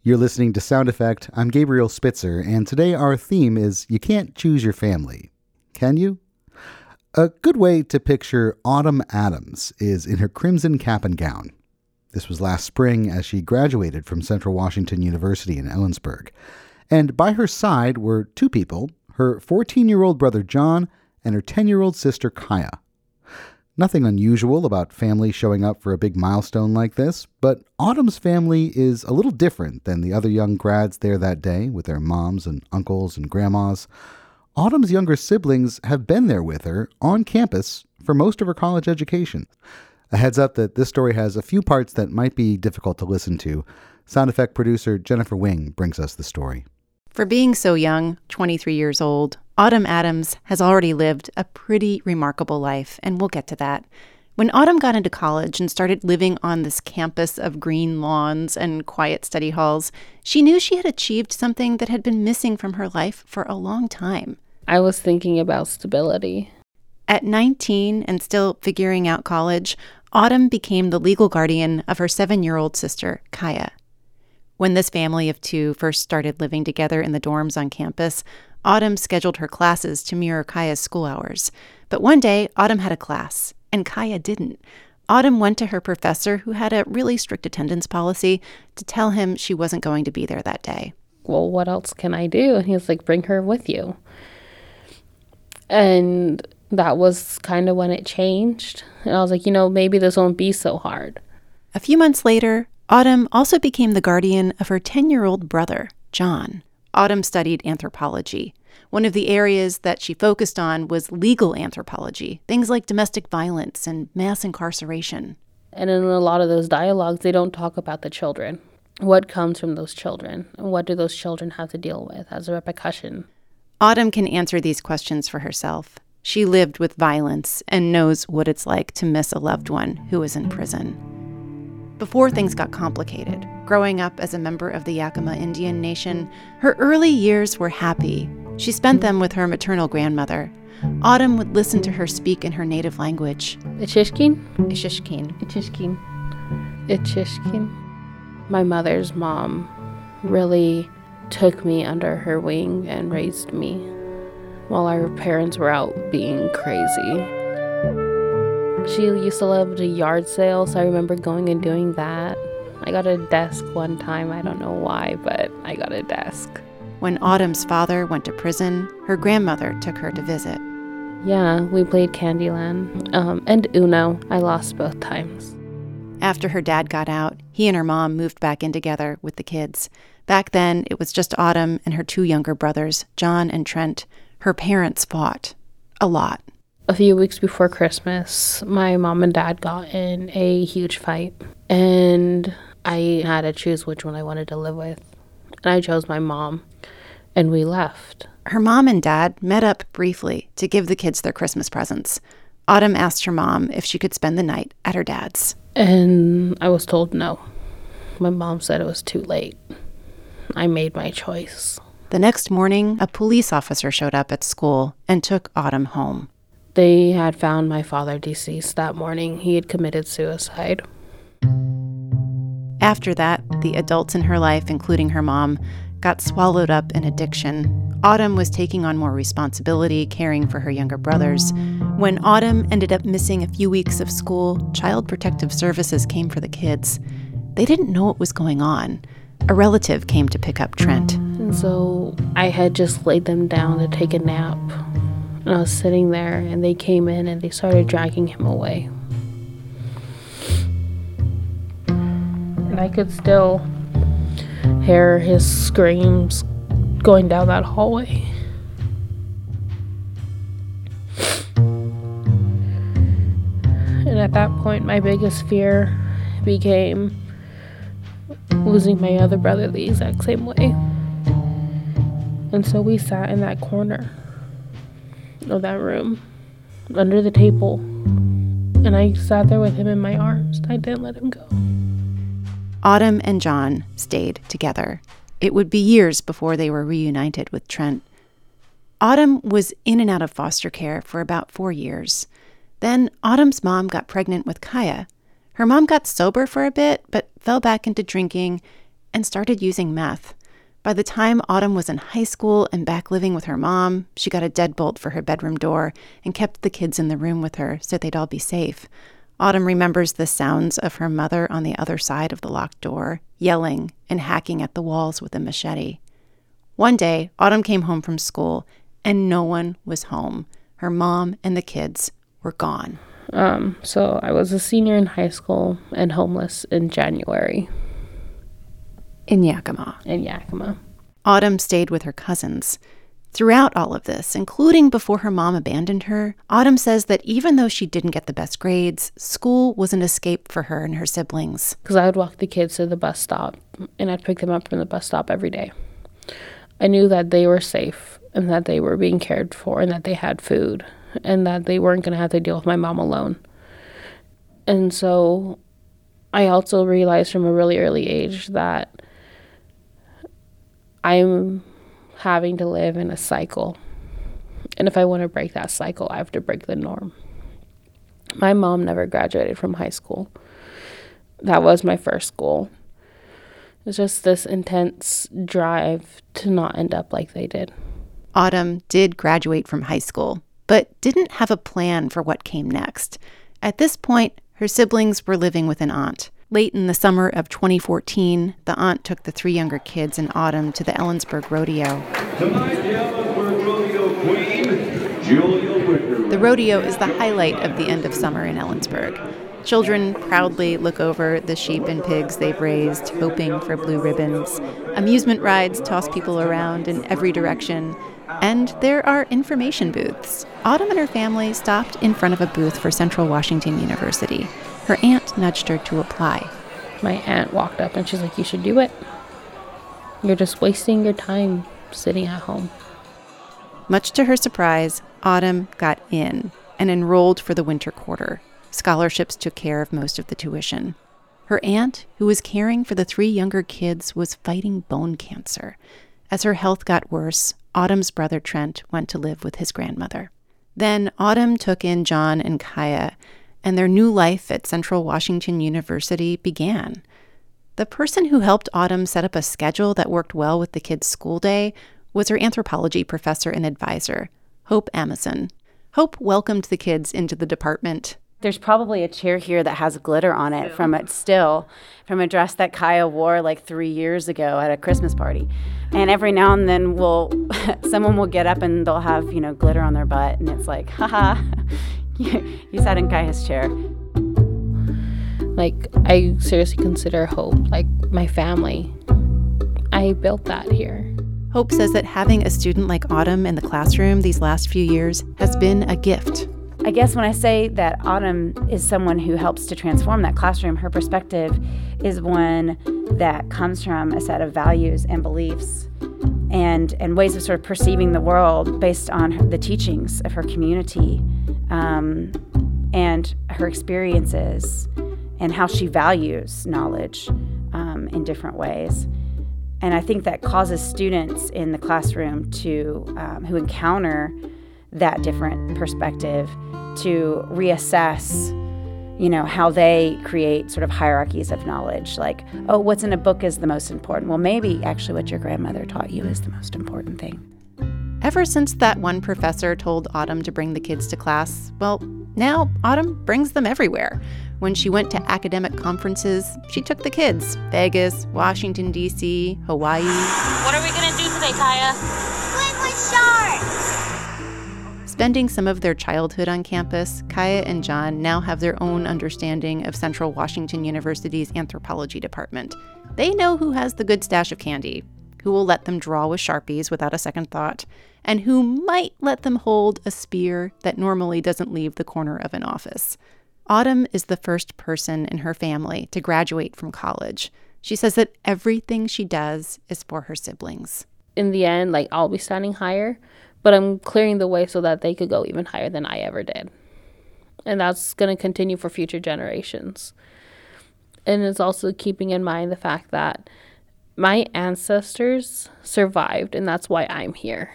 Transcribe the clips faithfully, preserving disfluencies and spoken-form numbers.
You're listening to Sound Effect. I'm Gabriel Spitzer, and today our theme is You Can't Choose Your Family. Can you? A good way to picture Autumn Adams is in her crimson cap and gown. This was last spring as she graduated from Central Washington University in Ellensburg. And by her side were two people, her fourteen-year-old brother John and her ten-year-old sister Kaya. Nothing unusual about family showing up for a big milestone like this, but Autumn's family is a little different than the other young grads there that day with their moms and uncles and grandmas. Autumn's younger siblings have been there with her on campus for most of her college education. A heads up that this story has a few parts that might be difficult to listen to. Sound effect producer Jennifer Wing brings us the story. For being so young, twenty-three years old, Autumn Adams has already lived a pretty remarkable life, and we'll get to that. When Autumn got into college and started living on this campus of green lawns and quiet study halls, she knew she had achieved something that had been missing from her life for a long time. I was thinking about stability. At nineteen and still figuring out college, Autumn became the legal guardian of her seven-year-old sister, Kaya. When this family of two first started living together in the dorms on campus, Autumn scheduled her classes to mirror Kaya's school hours. But one day, Autumn had a class, and Kaya didn't. Autumn went to her professor, who had a really strict attendance policy, to tell him she wasn't going to be there that day. Well, what else can I do? And he was like, bring her with you. And that was kind of when it changed. And I was like, you know, maybe this won't be so hard. A few months later, Autumn also became the guardian of her ten-year-old brother, John. Autumn studied anthropology. One of the areas that she focused on was legal anthropology, things like domestic violence and mass incarceration. And in a lot of those dialogues, they don't talk about the children. What comes from those children? And what do those children have to deal with as a repercussion? Autumn can answer these questions for herself. She lived with violence and knows what it's like to miss a loved one who is in prison. Before things got complicated, growing up as a member of the Yakima Indian Nation, her early years were happy. She spent them with her maternal grandmother. Autumn would listen to her speak in her native language. Ishishkin? Ishishkin. Ishishkin. Ishishkin. My mother's mom really took me under her wing and raised me while our parents were out being crazy. She used to love the yard sale, so I remember going and doing that. I got a desk one time. I don't know why, but I got a desk. When Autumn's father went to prison, her grandmother took her to visit. Yeah, we played Candyland um, and Uno. I lost both times. After her dad got out, he and her mom moved back in together with the kids. Back then, it was just Autumn and her two younger brothers, John and Trent. Her parents fought. A lot. A few weeks before Christmas, my mom and dad got in a huge fight, and I had to choose which one I wanted to live with. And I chose my mom, and we left. Her mom and dad met up briefly to give the kids their Christmas presents. Autumn asked her mom if she could spend the night at her dad's. And I was told no. My mom said it was too late. I made my choice. The next morning, a police officer showed up at school and took Autumn home. They had found my father deceased that morning. He had committed suicide. After that, the adults in her life, including her mom, got swallowed up in addiction. Autumn was taking on more responsibility, caring for her younger brothers. When Autumn ended up missing a few weeks of school, Child Protective Services came for the kids. They didn't know what was going on. A relative came to pick up Trent. And so I had just laid them down to take a nap. And I was sitting there, and they came in, and they started dragging him away. And I could still hear his screams going down that hallway. And at that point, my biggest fear became losing my other brother the exact same way. And so we sat in that corner of that room, under the table, and I sat there with him in my arms. I didn't let him go. Autumn and John stayed together. It would be years before they were reunited with Trent. Autumn was in and out of foster care for about four years. Then Autumn's mom got pregnant with Kaya. Her mom got sober for a bit, but fell back into drinking, and started using meth. By the time Autumn was in high school and back living with her mom, she got a deadbolt for her bedroom door and kept the kids in the room with her so they'd all be safe. Autumn remembers the sounds of her mother on the other side of the locked door, yelling and hacking at the walls with a machete. One day, Autumn came home from school, and no one was home. Her mom and the kids were gone. Um, so I was a senior in high school and homeless in January. In Yakima. In Yakima. Autumn stayed with her cousins. Throughout all of this, including before her mom abandoned her, Autumn says that even though she didn't get the best grades, school was an escape for her and her siblings. Because I would walk the kids to the bus stop, and I'd pick them up from the bus stop every day. I knew that they were safe, and that they were being cared for, and that they had food, and that they weren't going to have to deal with my mom alone. And so I also realized from a really early age that I'm having to live in a cycle. And if I want to break that cycle, I have to break the norm. My mom never graduated from high school. That was my first goal. It's just this intense drive to not end up like they did. Autumn did graduate from high school, but didn't have a plan for what came next. At this point, her siblings were living with an aunt. Late in the summer of twenty fourteen, the aunt took the three younger kids and Autumn to the Ellensburg Rodeo. Tonight, the Ellensburg Rodeo Queen, Julia Wicker. The rodeo is the highlight of the end of summer in Ellensburg. Children proudly look over the sheep and pigs they've raised, hoping for blue ribbons. Amusement rides toss people around in every direction. And there are information booths. Autumn and her family stopped in front of a booth for Central Washington University. Her aunt nudged her to apply. My aunt walked up and she's like, "You should do it. You're just wasting your time sitting at home." Much to her surprise, Autumn got in and enrolled for the winter quarter. Scholarships took care of most of the tuition. Her aunt, who was caring for the three younger kids, was fighting bone cancer. As her health got worse, Autumn's brother Trent went to live with his grandmother. Then Autumn took in John and Kaya, and their new life at Central Washington University began. The person who helped Autumn set up a schedule that worked well with the kids' school day was her anthropology professor and advisor, Hope Amison. Hope welcomed the kids into the department. There's probably a chair here that has glitter on it from it still, from a dress that Kaya wore like three years ago at a Christmas party. And every now and then we'll, someone will get up and they'll have, you know, glitter on their butt. And it's like, haha, you, you sat in Kaya's chair. Like, I seriously consider Hope like my family. I built that here. Hope says that having a student like Autumn in the classroom these last few years has been a gift. I guess when I say that Autumn is someone who helps to transform that classroom, her perspective is one that comes from a set of values and beliefs and, and ways of sort of perceiving the world based on her, the teachings of her community um, and her experiences and how she values knowledge um, in different ways. And I think that causes students in the classroom to um, who encounter that different perspective to reassess, you know, how they create sort of hierarchies of knowledge. Like, oh, what's in a book is the most important. Well, maybe actually what your grandmother taught you is the most important thing. Ever since that one professor told Autumn to bring the kids to class, well, now Autumn brings them everywhere. When she went to academic conferences, she took the kids. Vegas, Washington, D C, Hawaii. What are we going to do today, Kaya? Swim with sharks! Spending some of their childhood on campus, Kaya and John now have their own understanding of Central Washington University's anthropology department. They know who has the good stash of candy, who will let them draw with Sharpies without a second thought, and who might let them hold a spear that normally doesn't leave the corner of an office. Autumn is the first person in her family to graduate from college. She says that everything she does is for her siblings. In the end, like, I'll be standing higher, but I'm clearing the way so that they could go even higher than I ever did. And that's going to continue for future generations. And it's also keeping in mind the fact that my ancestors survived, and that's why I'm here.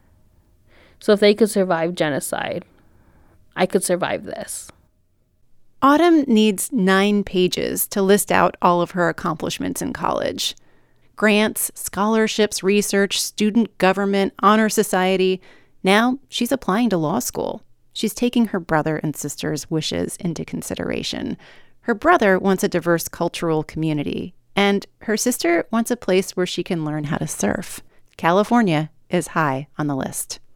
So if they could survive genocide, I could survive this. Autumn needs nine pages to list out all of her accomplishments in college. Grants, scholarships, research, student government, honor society. Now she's applying to law school. She's taking her brother and sister's wishes into consideration. Her brother wants a diverse cultural community, and her sister wants a place where she can learn how to surf. California is high on the list.